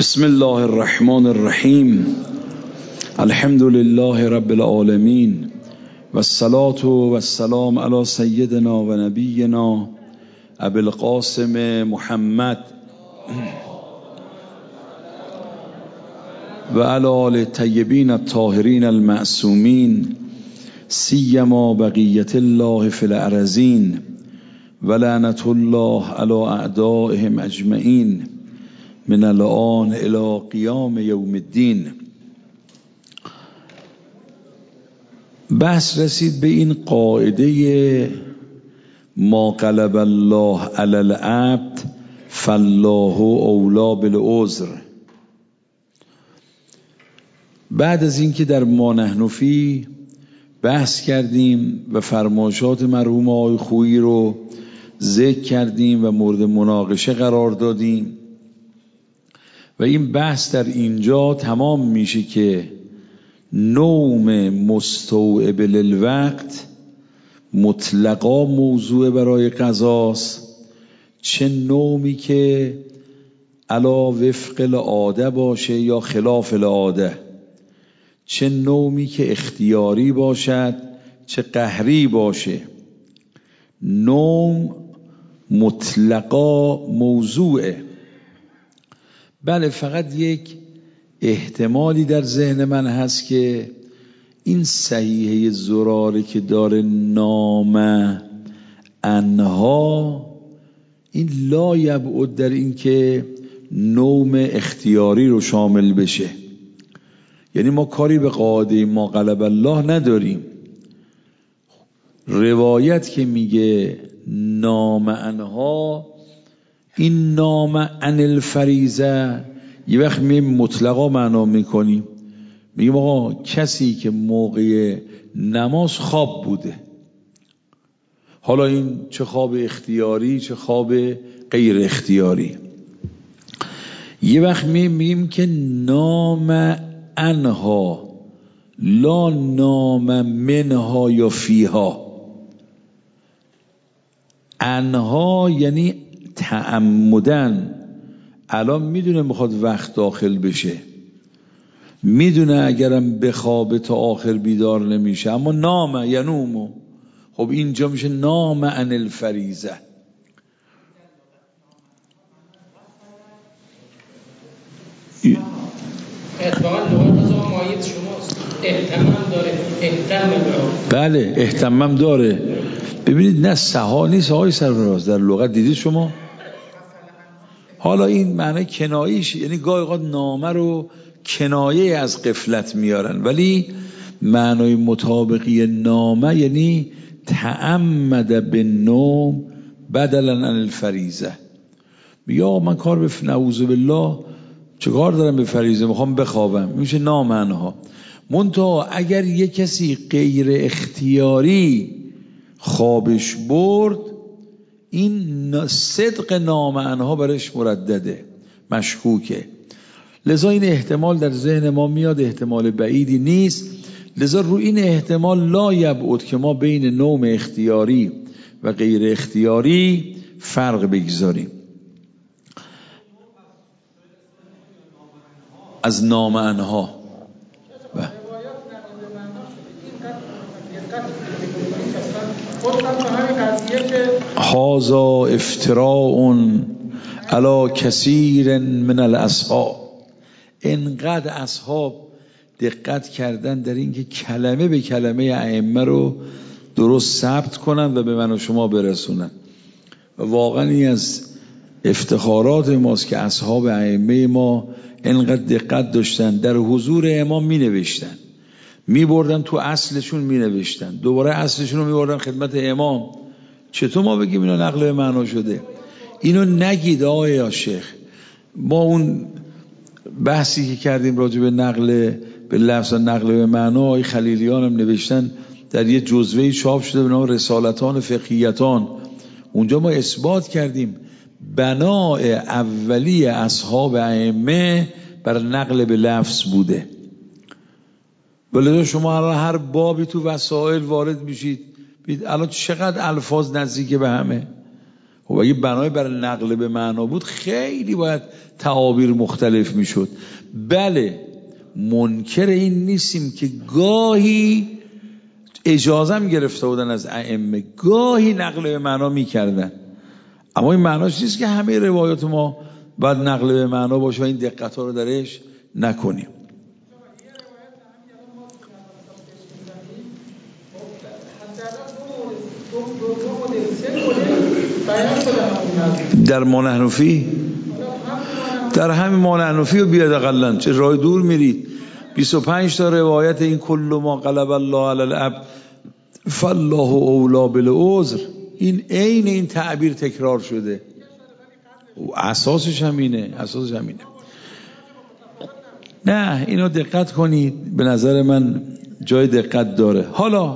بسم الله الرحمن الرحیم. الحمد لله رب العالمین و الصلاة و السلام علی سیدنا و نبینا ابی القاسم محمد و علی آل الطیبین الطاهرین المعصومین سیما بقیت الله فی الارضین و لعنة الله علی اعدائهم اجمعین من الان الی قیام یوم الدین. بحث رسید به این قاعده ما غلب الله علی العبد فالله اولی بالعذر. بعد از اینکه در ما نحن فیه بحث کردیم و فرمایشات مرحوم آقای خویی رو ذکر کردیم و مورد مناقشه قرار دادیم و این بحث در اینجا تمام میشه که نوم مستوعب للوقت مطلقا موضوع برای قضاست، چه نومی که علا وفق العاده باشه یا خلاف العاده، چه نومی که اختیاری باشد چه قهری باشه. نوم مطلقا موضوعه. بله، فقط یک احتمالی در ذهن من هست که این صحیحه زراره که داره نام انها، این لا یبعد در این که نوم اختیاری رو شامل بشه. یعنی ما کاری به قاعده ما غلب الله نداریم. روایت که میگه نام انها، این نام عن الفریضه یه وقت میگیم مطلقا معنا میکنیم، میگیم آقا کسی که موقع نماز خواب بوده، حالا این چه خواب اختیاری چه خواب غیر اختیاری. یه وقت میگیم که نام انها لا نام منها یا فیها. انها یعنی تعمدن، الان میدونه میخواد وقت داخل بشه، میدونه اگرم بخوابه تا آخر بیدار نمیشه، اما نام ینومو، خب اینجا میشه نام عن الفریضه. اتفاقا لغت از مایید شماست، اهتمام داره، بله اهتمام داره. ببینید نه سها نیست آقای سرفراز، در لغت دیدید شما. حالا این معنی کناییش، یعنی گاهی اوقات نامه رو کنایه از غفلت میارن، ولی معنی مطابقی نامه یعنی تعمد بالنوم بدلا عن الفریضه. میگه آقا من کار به نعوذ بالله چه کار دارم به فریضه، میخوام بخوابم، میشه نام انها. منتها اگر یک کسی غیر اختیاری خوابش برد، این صدق نام انها برش مردده، مشکوکه. لذا این احتمال در ذهن ما میاد، احتمال بعیدی نیست. لذا رو این احتمال لا یبعد که ما بین نوم اختیاری و غیر اختیاری فرق بگذاریم. از نام انها هذا افتراء علی کثیر من الاصحاب. انقدر اصحاب دقت کردن در اینکه کلمه به کلمه ائمه رو درست ثبت کنن و به من و شما برسونن. و واقعا این از افتخارات ماست که اصحاب ائمه ما انقدر دقت داشتن، در حضور امام می نوشتن، می بردن تو اصلشون می نوشتن، دوباره اصلشون رو می بردن خدمت امام. چطور ما بگیم اینو نقل به معنا شده؟ اینو نگید آقای شیخ. ما اون بحثی که کردیم راجع به نقل به لفظ و نقل به معنا، آقای خلیلیان هم نوشتن در یه جزوه‌ای چاپ شده به نام رسالتان فقهیتان. اونجا ما اثبات کردیم بناء اولی اصحاب ائمه بر نقل به لفظ بوده. ولی شما هر بابی تو وسائل وارد میشید، الان چقدر الفاظ نزدیک به همه. خب اگه بنای بر نقل به معنا بود خیلی باید تعابیر مختلف میشد. بله منکر این نیستیم که گاهی اجازه هم گرفته بودن از ائمه، گاهی نقل به معنا میکردن، اما این معناش نیست که همه روایات ما باید نقل به معنا باشه و این دقت ها رو درش نکنیم. در ما نحنفی، در همین ما نحنفی و بیاد اقلن، چه راه دور میرید؟ 25 تا روایت این کل ما قلب الله علی العبد فالله اولا بالعذر، این عین این تعبیر تکرار شده. اساسش همینه، اساسش همینه. نه اینو دقت کنید، به نظر من جای دقت داره. حالا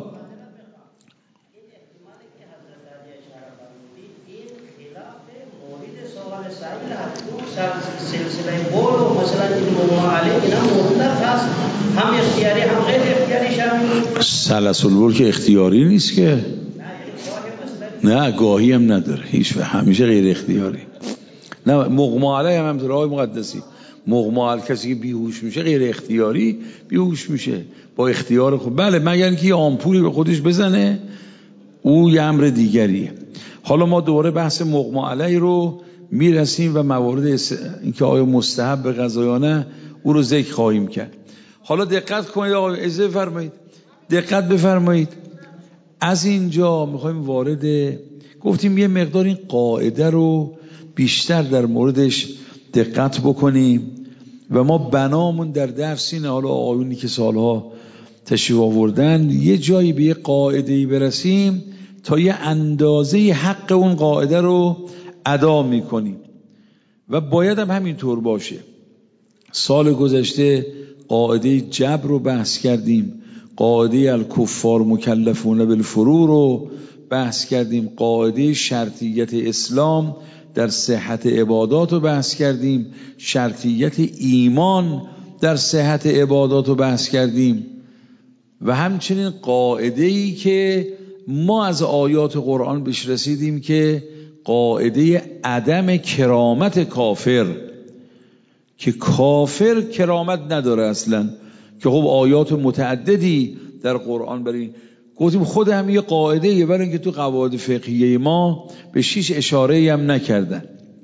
سلسله بول و مثلا این موضوع علی اینا مطلق هست، هم اختیاری هم غیر اختیاری شامل. سلسله بول که اختیاری نیست که، نه گاهی هم نداره، هیچ همیشه غیر اختیاری. نه مغمى علیه هم همطور آقای مقدسی، مغمى علیه کسی که بیهوش میشه غیر اختیاری بیهوش میشه، با اختیار خود. بله مگر اینکه یه آمپولی به خودش بزنه، او یه امر دیگریه. حالا ما دوباره بحث مغمى علیه رو میرسیم و موارد اینکه آیا مستحب به قضایانه او رو ذکر خواهیم کرد. حالا دقت کنید آقا، اجازه فرمایید دقت بفرمایید. از اینجا میخوایم وارد، گفتیم یه مقدار این قاعده رو بیشتر در موردش دقت بکنیم و ما بنامون در درس اینه، حالا آقایونی که سالها تشریف آوردن یه جایی به یه قاعده‌ای برسیم تا یه اندازه حق اون قاعده رو ادا میکنیم و باید هم همینطور باشه. سال گذشته قاعده جبر رو بحث کردیم، قاعده الکفار مکلفون بالفروع رو بحث کردیم، قاعده شرطیت اسلام در صحت عبادات رو بحث کردیم، شرطیت ایمان در صحت عبادات رو بحث کردیم و همچنین قاعده‌ای که ما از آیات قرآن بهش رسیدیم که قاعده عدم کرامت کافر، که کافر کرامت نداره اصلا، که خب آیات متعددی در قرآن برای گفتیم خود هم یه قاعده یه، برای اینکه تو قواعد فقهیه ما به شیش اشاره هم نکردن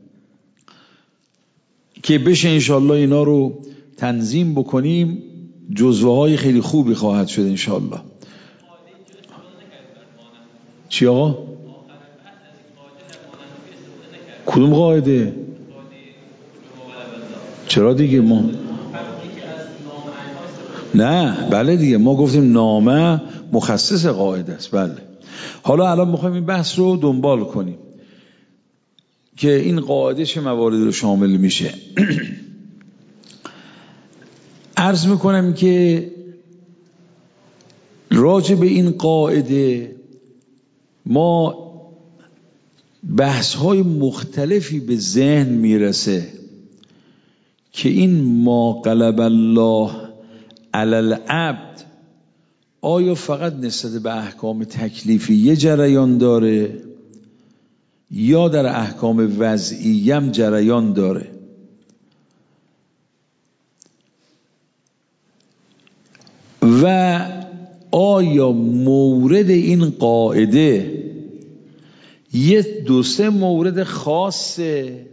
که بشه انشالله اینا رو تنظیم بکنیم، جزوه های خیلی خوبی خواهد شد انشالله. چی آقا؟ کدوم قاعده؟ چرا دیگه ما نه بله دیگه ما گفتیم نامه مخصص قاعده است. بله حالا الان میخوایم این بحث رو دنبال کنیم که این قاعده چه مواردی رو شامل میشه. عرض میکنم که راجع به این قاعده ما بحث های مختلفی به ذهن میرسه که این ما قلب الله علی العبد آیا فقط نسبت به احکام تکلیفی جریان داره یا در احکام وضعی هم جریان داره؟ و آیا مورد این قاعده یه دو سه مورد خاصه،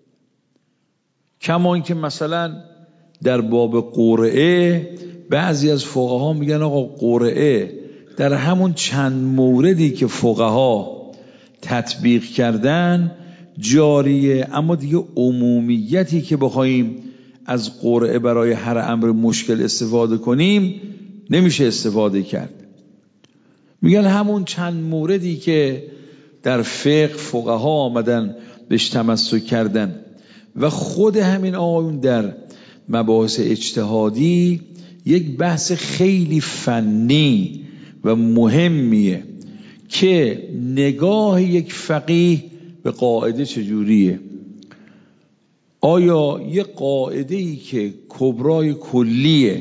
کما اینکه مثلا در باب قرعه بعضی از فقها میگن آقا قرعه در همون چند موردی که فقها تطبیق کردن جاریه، اما دیگه عمومیتی که بخوایم از قرعه برای هر امر مشکل استفاده کنیم نمیشه استفاده کرد. میگن همون چند موردی که در فقه فقها آمدن بهش تمسک کردن و خود همین آقایون در مباحث اجتهادی یک بحث خیلی فنی و مهمیه که نگاه یک فقیه به قاعده چجوریه. آیا یه قاعده‌ای که کبرای کلیه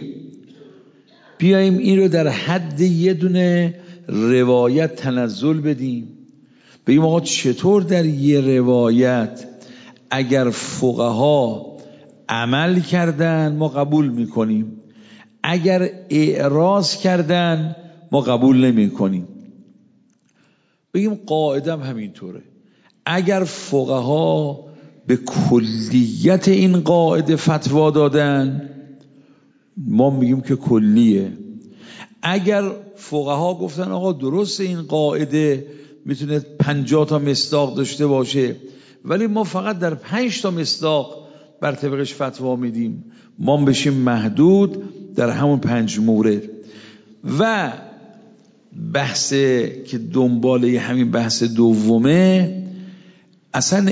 بیاییم این رو در حد یه دونه روایت تنزل بدیم، بگیم آقا چطور در یه روایت اگر فقها عمل کردن ما قبول میکنیم، اگر اعراض کردن ما قبول نمی کنیم. بگیم قاعدم همینطوره، اگر فقها به کلیت این قاعده فتوا دادن ما میگیم که کلیه. اگر فقها گفتن آقا درست این قاعده میتونه 50 تا مصداق داشته باشه ولی ما فقط در 5 تا مصداق بر طبقش فتوا میدیم، ما بشیم محدود در همون 5 مورد. و بحث که دنباله همین بحث دومه، اصلا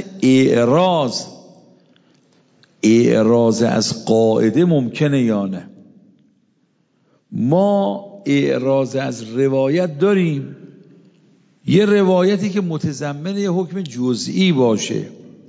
اعراض از قاعده ممکنه یا نه؟ ما اعراض از روایت داریم، یه روایتی که متضمن یه حکم جزئی باشه،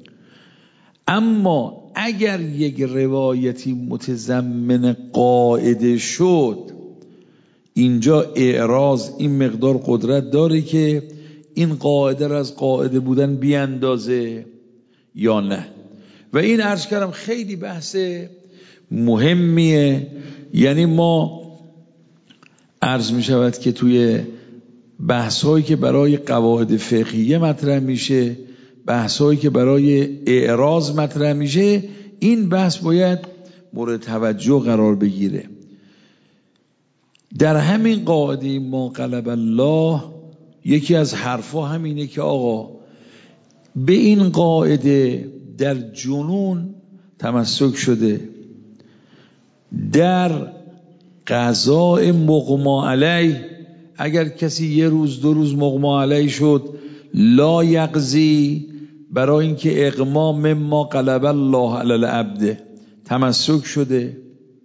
اما اگر یک روایتی متضمن قاعده شد اینجا اعراض این مقدار قدرت داره که این قاعده را از قاعده بودن بیاندازه یا نه. و این عرض کردم خیلی بحث مهمیه. یعنی ما عرض می شود که توی بحث هایی که برای قواعد فقهیه مطرح میشه، بحث هایی که برای اعراض مطرح میشه، این بحث باید مورد توجه قرار بگیره. در همین قاعده ما غلب الله یکی از حرفا همینه که آقا به این قاعده در جنون تمسک شده، در قضاء مغما علیه اگر کسی 1 روز 2 روز مغما علیه شد لا یقضی، برای اینکه اغما مما غلب الله علی العبد تمسک شده،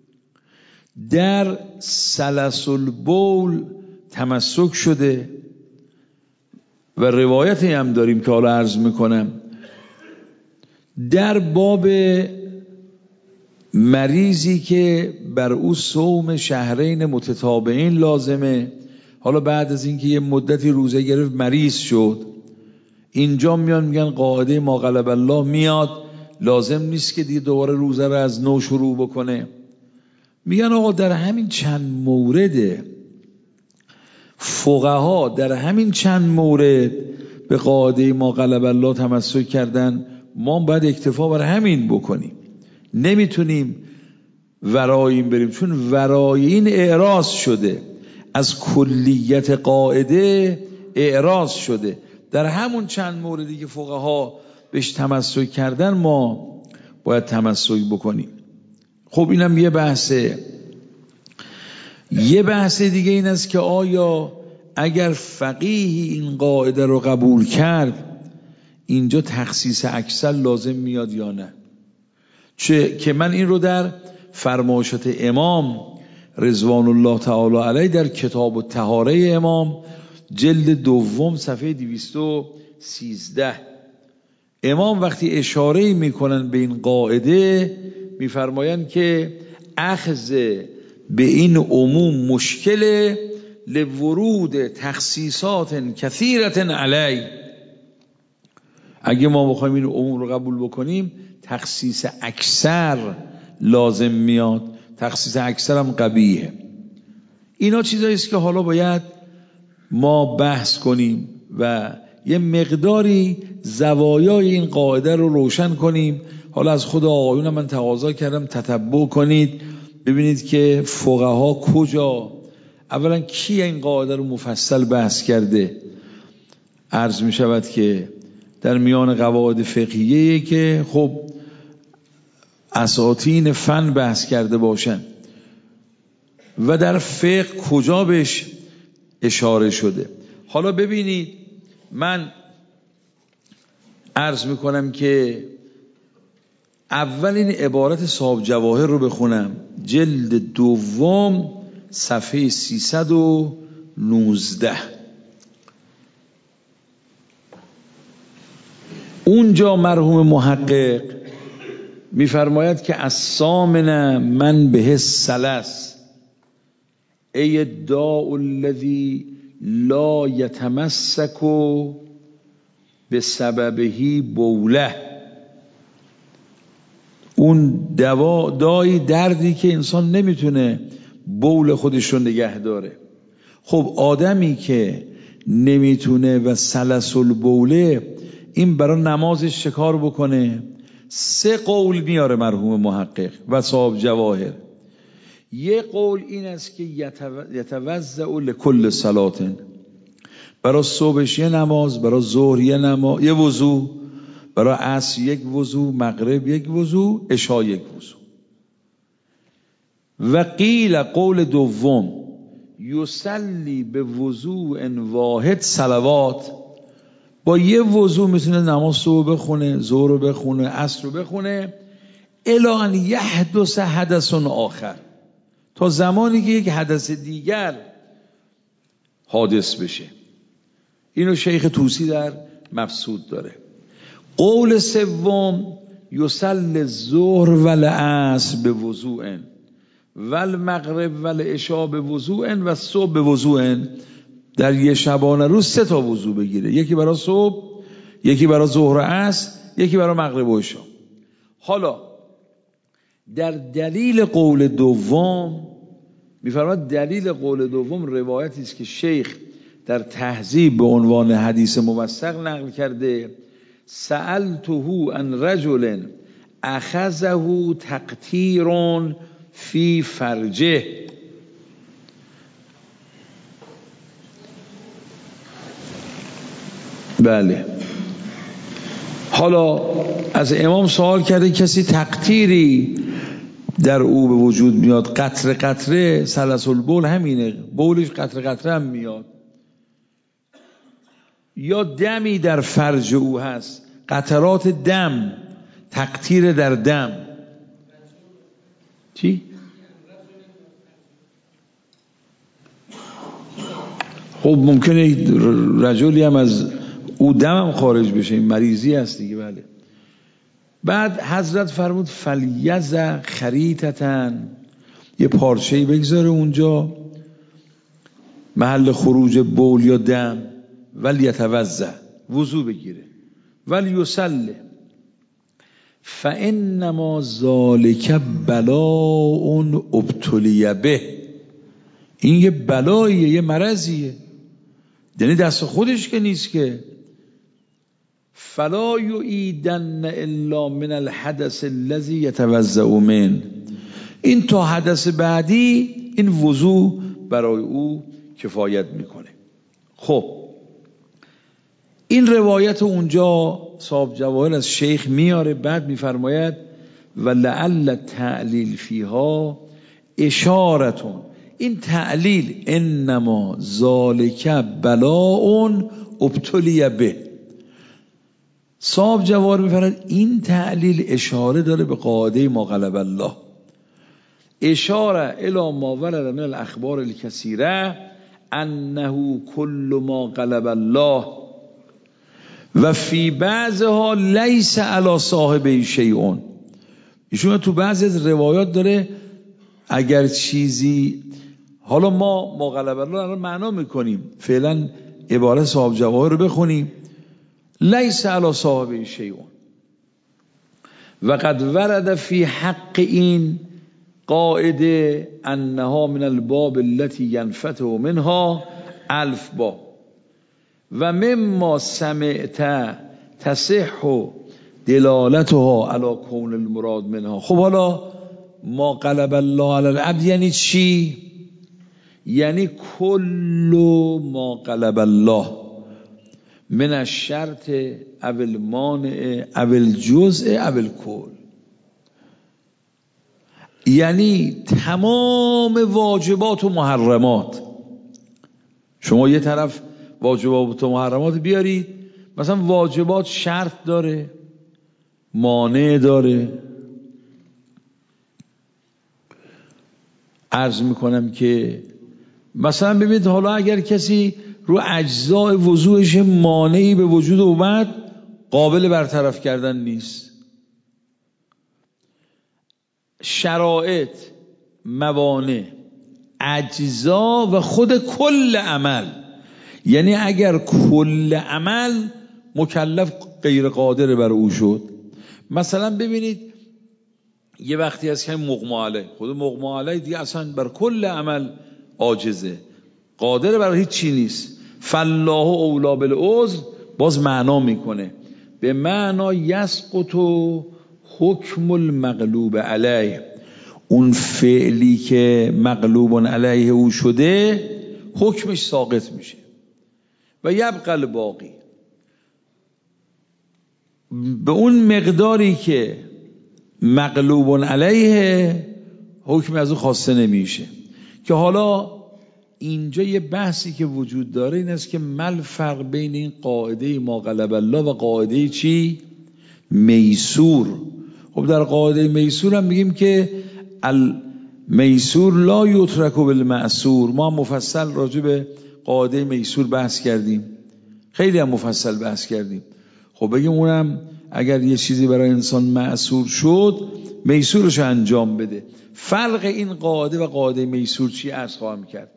در سلس البول تمسک شده. و روایتی هم داریم که حالا عرض میکنم در باب مریضی که بر او صوم شهرین متتابعین لازمه، حالا بعد از اینکه یه مدتی روزه گرفت مریض شد، اینجا میان میگن قاعده ما غلب الله میاد، لازم نیست که دیگه دوباره روزه رو از نو شروع بکنه. میگن آقا در همین چند مورد فقها در همین چند مورد به قاعده ما غلب الله تمسک کردن، ما باید اکتفا بر همین بکنیم، نمیتونیم ورای این بریم، چون ورای این اعراض شده، از کلیت قاعده اعراض شده. در همون چند موردی که فقها بهش تمسک کردن ما باید تمسک بکنیم. خب اینم یه بحثه. یه بحث دیگه این است که آیا اگر فقیهی این قاعده رو قبول کرد اینجا تخصیص اکثر لازم میاد یا نه؟ که من این رو در فرمایشات امام رضوان الله تعالی علیه در کتاب الطهاره امام جلد 2 صفحه 213 امام وقتی اشاره میکنن به این قاعده میفرمایند که اخذ به این عموم مشکل لورود تخصیصات کثیرت علی. اگه ما بخوایم این عموم رو قبول بکنیم تخصیص اکثر لازم میاد، تخصیص اکثر هم قبیحه. اینا چیزایی است که حالا باید ما بحث کنیم و یه مقداری زوایای این قاعده رو روشن کنیم. حالا از خود آقایون من تقاضا کردم تتبع کنید، ببینید که فقها کجا اولا کی این قاعده رو مفصل بحث کرده. عرض می شود که در میان قواعد فقهیه که خب اساطین فن بحث کرده باشن و در فقه کجا بهش اشاره شده. حالا ببینید من عرض میکنم که اولین عبارت صاحب جواهر رو بخونم، جلد 2 صفحه 319. اونجا مرحوم محقق میفرماید که الثامن من به الثلث ای الداء الذی لا یتمسک به سببهی بوله، اون دایی دردی که انسان نمیتونه بول خودش رو نگه داره. خب آدمی که نمیتونه و سلسل بوله، این برای نمازش چکار بکنه؟ 3 قول میاره مرحوم محقق و صاحب جواهر. یه قول این است که یتوضأ لکل صلاتن، برای صبحش یه نماز، برای ظهر یه نماز یه وضو، برای عصر یک وضو، مغرب یک وضو، عشا یک وضو. و قیل قول دوم یصلی به وضوء واحد صلوات، با یه وضو میتونه نماز صبح بخونه، ظهر رو بخونه، عصر رو بخونه، الی ان یحدث حدث آخر، تا زمانی که یک حدث دیگر حادث بشه. اینو شیخ طوسی در مبسوط داره. قول سوم یصلی الظهر والعصر به وضوء والمغرب والعشاء به وضوء و الصبح به وضوء، در یه شبانه روز 3 تا وضو بگیره، یکی برای صبح، یکی برای ظهر و عصر، یکی برای مغرب و عشاء. حالا در دلیل قول دوم می‌فرماید، دلیل قول دوم روایتی است که شیخ در تهذیب به عنوان حدیث موثق نقل کرده: سألته عن رجل اخذه تقطیر فی فرجه. بله، حالا از امام سوال کرده کسی تقطیری در او به وجود میاد، قطره قطره، سلسل بول همینه، بولش قطره قطره هم میاد، یا دمی در فرج او هست، قطرات دم، تقطیر در دم. چی؟ خب ممکنه رجلی هم از او دم هم خارج بشه، این مریضی هست دیگه. بله. بعد حضرت فرمود فلیز خریطتن، یه پارچه‌ای بگذاره اونجا محل خروج بول یا دم، ولی یتوضأ، وضو بگیره، ولی یصلی فانما ذالک بلاء ابتلی به، این یه بلاییه، یه مرضیه، یعنی دست خودش که نیست که. فلا یعیدن الا من الحدث الذی یتوضأ من، این تا حدث بعدی این وضو برای او کفایت میکنه. خب این روایت اونجا صاحب جواهر از شیخ میاره، بعد میفرماید ولعل تعلیل فیها اشارتون، این تعلیل انما ذالک بلاء ابتلی به، صاحب جواهر میفرماید این تعلیل اشاره داره به قاعده ما غلب الله، اشاره الی ما ورد من الاخبار الکثیره انه کل ما غلب الله و فی بعضها لیس علی صاحبه شیء. ایشون تو بعضی از روایات داره اگر چیزی، حالا ما غلب الله رو معنا میکنیم، فعلا عبارت صاحب جواهر رو بخونیم، لیس علی صاحبه شیء و قد ورد فی حق این قاعده انها من الباب التي ينفتح منها 1000 باب و مما سمعت تصح دلالتها على کون المراد منها. خب حالا ما غلب الله علی العبد یعنی چی؟ یعنی کل ما غلب الله من الشرط او المانع او الجزء او الکل، یعنی تمام واجبات و محرمات. شما یه طرف واجبات و محرمات بیارید، مثلا واجبات شرط داره، مانع داره. عرض میکنم که مثلا ببینید حالا اگر کسی رو اجزای وضوعش مانعی به وجود اومد، قابل برطرف کردن نیست. شرایط، موانع، اجزا و خود کل عمل، یعنی اگر کل عمل مکلف غیر قادر بر او شد. مثلا ببینید یه وقتی هست که مغمى علیه، خود مغمى علیه دیگه اصلا بر کل عمل عاجزه، قادر بر هیچ چی نیست. فالله اولی بالعذر باز معنا میکنه به معنا یسقط حکم المغلوب علیه، اون فعلی که مغلوب علیه او شده حکمش ساقط میشه. و یبقى الباقی، به اون مقداری که مغلوب علیه حکم از او خواسته نمیشه. که حالا اینجا یه بحثی که وجود داره این است که مل فرق بین این قاعده ما غلب الله و قاعده چی؟ میسور. خب در قاعده میسور هم میگیم که المیسور لا یترک بالمعسور. ما مفصل راجع به قاعده میسور بحث کردیم، خیلی هم مفصل بحث کردیم. خب بگیم اونم اگر یه چیزی برای انسان معسور شد میسورش انجام بده. فرق این قاعده و قاعده میسور چی عرض خواهم کرد.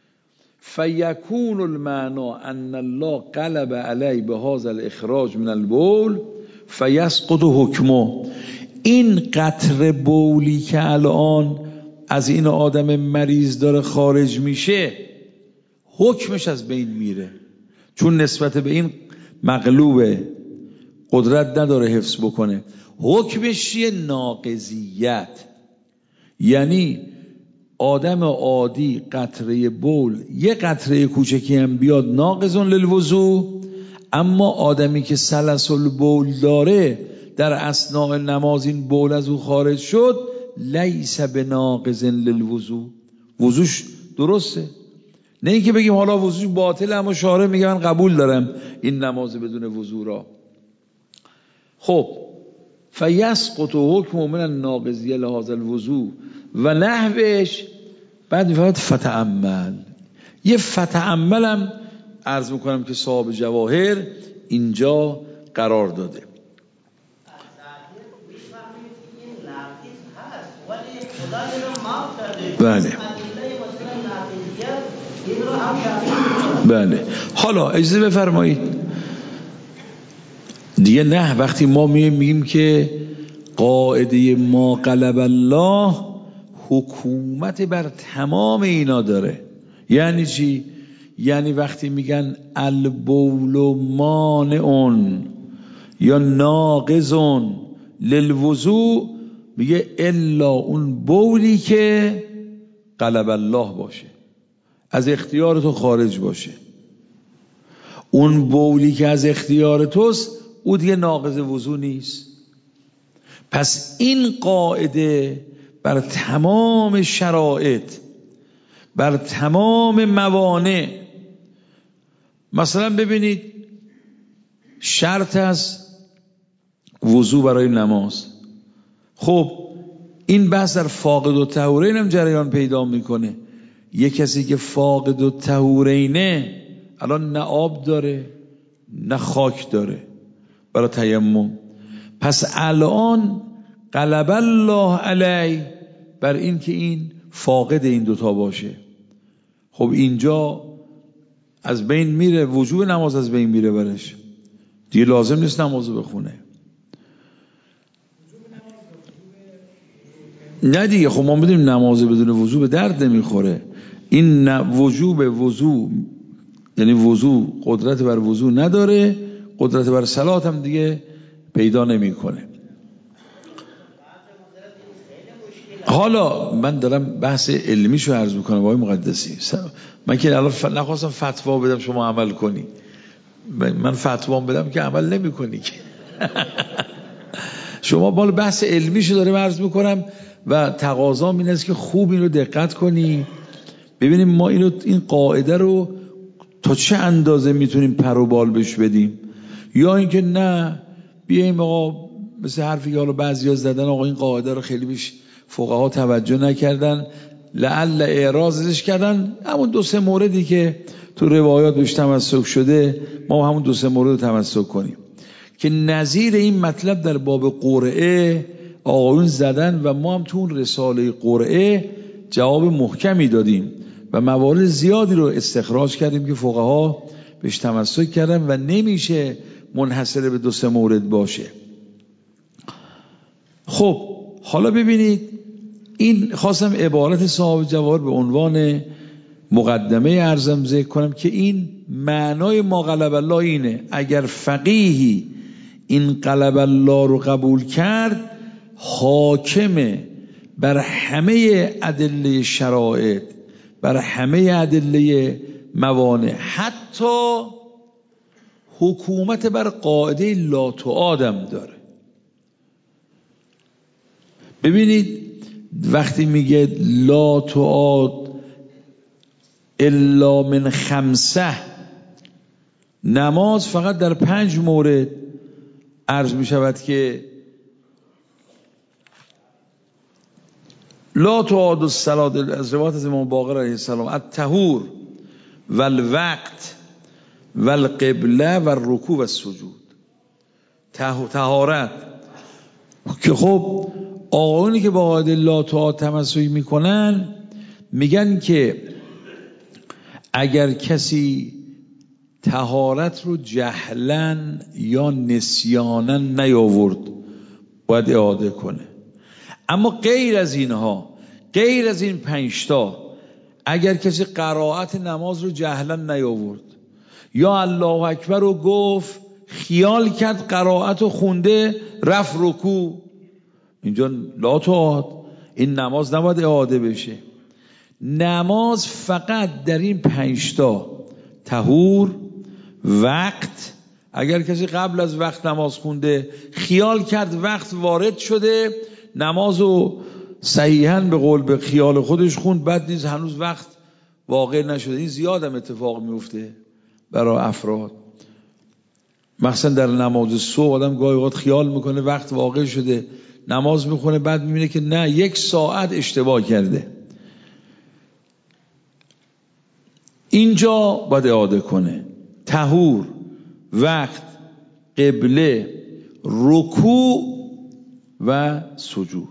فیکون المعنى ان الله قلب علی بهذا الاخراج من البول فیسقط حکمه. این قطره بولی که الان از این آدم مریض داره خارج میشه حکمش از بین میره، چون نسبت به این مغلوبه، قدرت نداره حفظ بکنه. حکمش یه ناقضیت، یعنی آدم عادی قطره بول یه قطره کوچکی هم بیاد ناقضون للوضوء، اما آدمی که سلسل بول داره در اثناء نماز این بول از او خارج شد لیس بناقض للوضوء، وضوش درسته. نه اینکه بگیم حالا وضوش باطله اما شارع میگه من قبول دارم این نماز بدون وضو را. خب فیسقط حکم من الناقضیه لهذا الوضوء و نحوش. بعد میفرماید فتأمل. یه فتأمل هم عرض میکنم که صاحب جواهر اینجا قرار داده. بله بله. حالا اجازه بفرمایید دیگه نه، وقتی ما میگیم که قاعده ما غلب الله حکومت بر تمام اینا داره، یعنی چی؟ یعنی وقتی میگن البول مانعون یا ناقضون للوضوء میگه الا اون بولی که غلب الله باشه، از اختیار تو خارج باشه. اون بولی که از اختیار توست او دیگه ناقض وضو نیست. پس این قاعده بر تمام شرایط، بر تمام موانع. مثلا ببینید شرط از وضو برای نماز، خب این بحث در فاقد الطهورین هم جریان پیدا میکنه. یه کسی که فاقد الطهورینه الان نه آب داره نه خاک داره برای تیمم، پس الان غلب الله علی بر این که این فاقد این دوتا باشه. خب اینجا از بین میره، وجوب نماز از بین میره برش، دیگه لازم نیست نمازو بخونه. نه دیگه، خب ما بدیم نماز بدون وضو به درد نمیخوره. این وجوب وضو یعنی وضو قدرت بر وضو نداره، قدرت بر صلات هم دیگه پیدا نمیکنه. حالا من دارم بحث علمیشو عرض میکنم آقای مقدسی. من که الان نخواستم فتوا بدم شما عمل کنی، من فتوا بدم که عمل نمی کنی که شما بالا بحث علمیشو دارم عرض میکنم و تقاضام این است که خوب اینو دقت کنی ببینیم ما این قاعده رو تا چه اندازه میتونیم پر و بال بش بدیم، یا اینکه نه بیایم آقا مثل حرفی که حالا بعضیا زدن آقا این قاعده رو خیلی بیش فقها توجه نکردن، لعل اعراضش کردن، همون دو سه موردی که تو روایات بهش تمسک شده ما همون دو سه مورد رو تمسک کنیم که نظیر این مطلب در باب قرعه آقایون زدن و ما هم تو اون رساله قرعه جواب محکمی دادیم و موارد زیادی رو استخراج کردیم که فقها بهش تمسک کردن و نمیشه منحصر به 2-3 مورد باشه. خب حالا ببینید، این خواستم عبارت صاحب جواهر به عنوان مقدمه ارزم ذکر کنم که این معنای ما غلب الله اینه: اگر فقیهی این غلب الله رو قبول کرد، حاکمه بر همه ادله شرایط، بر همه ادله موانع، حتی حکومت بر قاعده لا تعادم داره. ببینید وقتی میگه لا تعاد الا من 5، نماز فقط در 5 مورد عرض می شود که لا تعاد الصلاة، از روایت از امام باقر علیه السلام: الطهور والوقت والقبله والرکوع والسجود. طهارت که خب آقایونی که با قاعده لا تعاد تمسک میکنن میگن که اگر کسی طهارت رو جهلاً یا نسیاناً نیاورد باید اعاده کنه. اما غیر از اینها، غیر از این 5 تا، اگر کسی قرائت نماز رو جهلاً نیاورد یا الله اکبر رو گفت، خیال کرد قرائت رو خونده، رفت رکوع، اینجا لا تعاد، این نماز نباید اعاده بشه. نماز فقط در این 5 تا، طهور، وقت، اگر کسی قبل از وقت نماز خونده، خیال کرد وقت وارد شده، نمازو صحیحاً به قول به خیال خودش خوند، بعد نیز هنوز وقت واقع نشده. این زیادم اتفاق میفته برای افراد، مثلا در نماز صبح آدم گاهی اوقات خیال میکنه وقت واقع شده، نماز میخونه، بعد میبینه که نه، 1 ساعت اشتباه کرده. اینجا باید اعاده کنه. طهور، وقت، قبله، رکوع و سجود.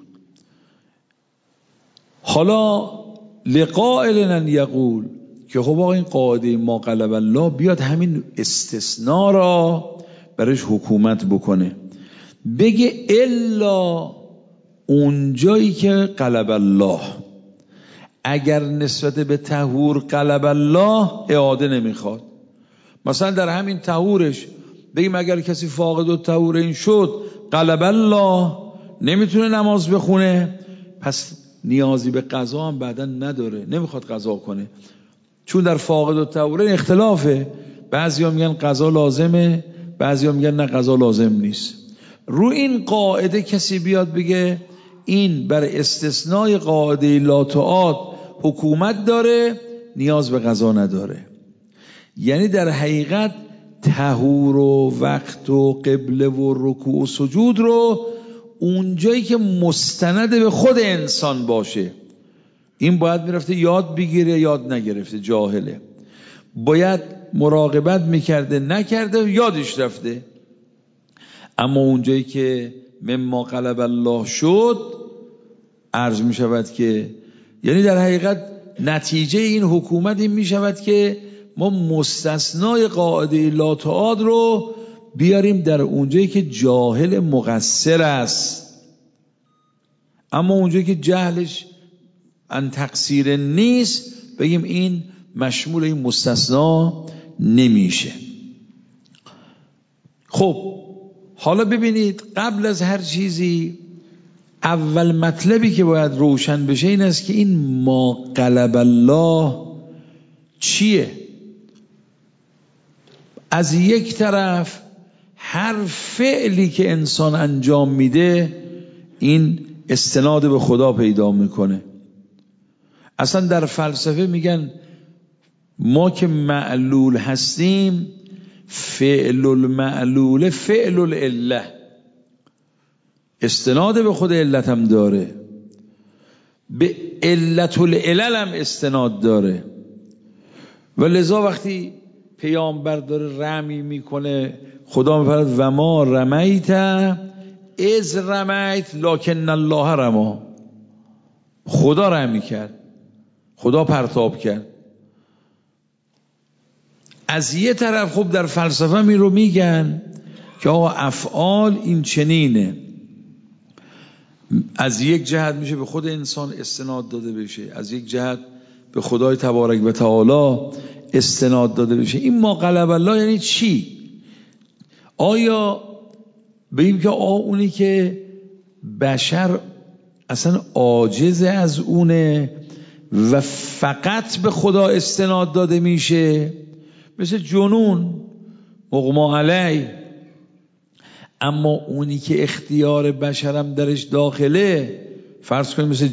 حالا لقائل یقول که خب آقا این قاعده ما غلب الله بیاد همین استثناء را برش حکومت بکنه، بگه الا اونجایی که غلب الله، اگر نسبت به طهور غلب الله اعاده نمیخواد. مثلا در همین طهورش بگیم اگر کسی فاقد الطهور این شد، غلب الله، نمیتونه نماز بخونه، پس نیازی به قضا هم بعدا نداره، نمیخواد قضا کنه، چون در فاقد الطهور اختلافه، بعضیا میگن قضا لازمه، بعضیا میگن نه قضا لازم نیست. رو این قاعده کسی بیاد بگه این بر استثنای قاعده لا تعاد حکومت داره، نیاز به قضا نداره. یعنی در حقیقت طهور و وقت و قبله و رکوع و سجود رو اونجایی که مستند به خود انسان باشه، این باید میرفته یاد بگیره، یاد نگرفته، جاهله، باید مراقبت میکرده، نکرده، یادش رفته. اما اونجایی که مما غلب الله شد، عرض میشود که یعنی در حقیقت نتیجه این حکومت این میشود که ما مستثنای قاعده لا تعاد رو بیاریم در اونجایی که جاهل مقصر است، اما اونجایی که جهلش ان تقصیر نیست بگیم این مشمول این مستثنا نمیشه. خب حالا ببینید، قبل از هر چیزی اول مطلبی که باید روشن بشه این است که این ما غلب الله چیه؟ از یک طرف هر فعلی که انسان انجام میده این استناد به خدا پیدا میکنه. اصلا در فلسفه میگن ما که معلول هستیم، فعل المعلول فعل العله، استناد به خود علت هم داره، به علت العلل هم استناد داره. و لذا وقتی پیامبر داره رمی میکنه، خدا میفرماید و ما رمیت اذ رمیت لکن الله رما، خدا رمی کرد، خدا پرتاب کرد. از یه طرف خب در فلسفه می رو میگن که آقا افعال این چنینه، از یک جهت میشه به خود انسان استناد داده بشه، از یک جهت به خدای تبارک و تعالی استناد داده بشه. این ما غلب الله یعنی چی؟ آیا بگیم که اونی که بشر اصلا عاجز از اونه و فقط به خدا استناد داده میشه، مثل جنون مغما علی، اما اونی که اختیار بشرم درش داخله، فرض کنیم مثل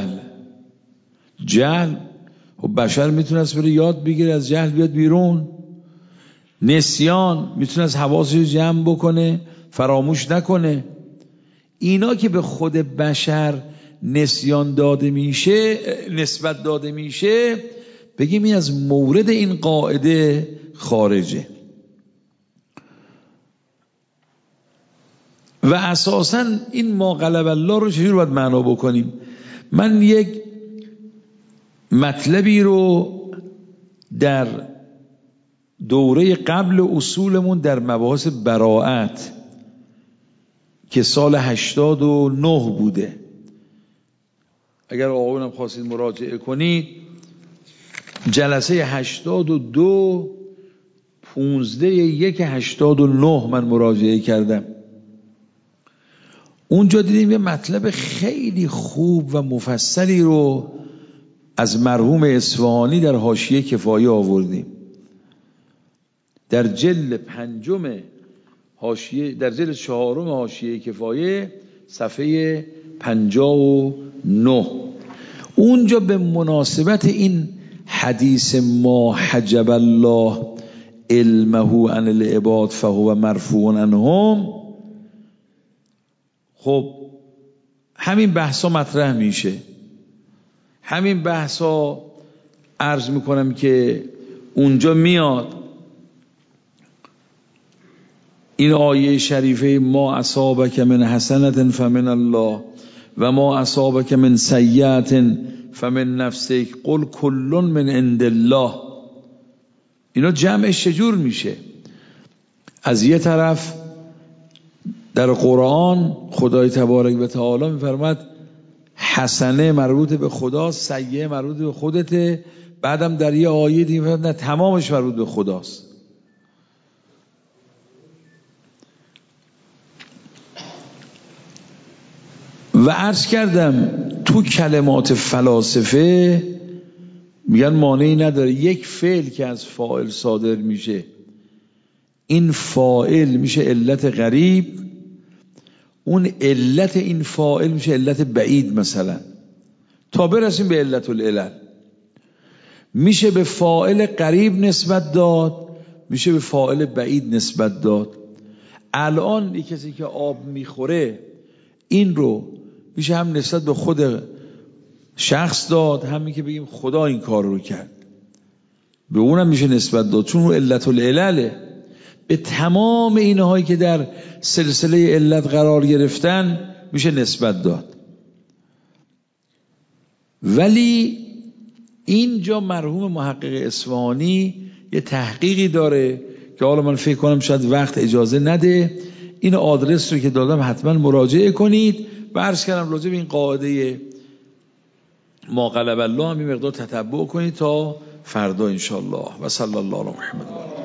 جهل خب بشر میتونست بره یاد بگیره، از جهل بیاد بیرون. نسیان میتونست حواسش جمع بکنه، فراموش نکنه. اینا که به خود بشر نسیان داده میشه، نسبت داده میشه، بگیم این از مورد این قاعده خارجه. و اساساً این ما غلب الله رو چجور باید معنا بکنیم؟ من یک مطلبی رو در دوره قبل اصولمون در مباحث براءت که سال 89 بوده، اگر آقایونم خواستید مراجعه کنید، جلسه 82 15/1/89 من مراجعه کردم. اونجا دیدیم یه مطلب خیلی خوب و مفصلی رو از مرحوم اصفهانی در حاشیه کفایه آوردیم. در جلد 5 حاشیه، در جلد 4 حاشیه کفایه صفحه 59، اونجا به مناسبت این حدیث ما حجب الله علمه عن العباد فهو مرفوع عنهم، خب همین بحثا مطرح میشه. همین بحثا عرض میکنم که اونجا میاد این آیه شریفه ما اصابک من حسنة فمن الله و ما اصابک من سیئة فمن نفسک قل کل من عند الله، اینا جمعش چجور میشه؟ از یه طرف در قرآن خدای تبارک و تعالی میفرماد حسنه مربوط به خدا، سیئه مربوط به خودته، بعدم در یه آیه دیگه میفرماد نه تمامش مربوط به خداست. و عرض کردم تو کلمات فلاسفه میگن مانعی نداره یک فعل که از فاعل صادر میشه، این فاعل میشه علت غریب، اون علت این فاعل میشه علت بعید، مثلا تا برسیم به علت العلل. میشه به فاعل قریب نسبت داد، میشه به فاعل بعید نسبت داد. الان یک کسی که آب میخوره این رو میشه هم نسبت به خود شخص داد، همین که بگیم خدا این کار رو کرد، به اونم میشه نسبت داد چون اون علت العلله. به تمام اینهایی که در سلسله علت قرار گرفتن میشه نسبت داد. ولی اینجا مرحوم محقق اصفهانی یه تحقیقی داره که حالا من فکر کنم شاید وقت اجازه نده، این آدرس رو که دادم حتما مراجعه کنید و عرض کردم راجع به این قاعده ما غلب الله هم این مقدار تتبع کنید تا فردا انشالله. و صلی الله علی محمد.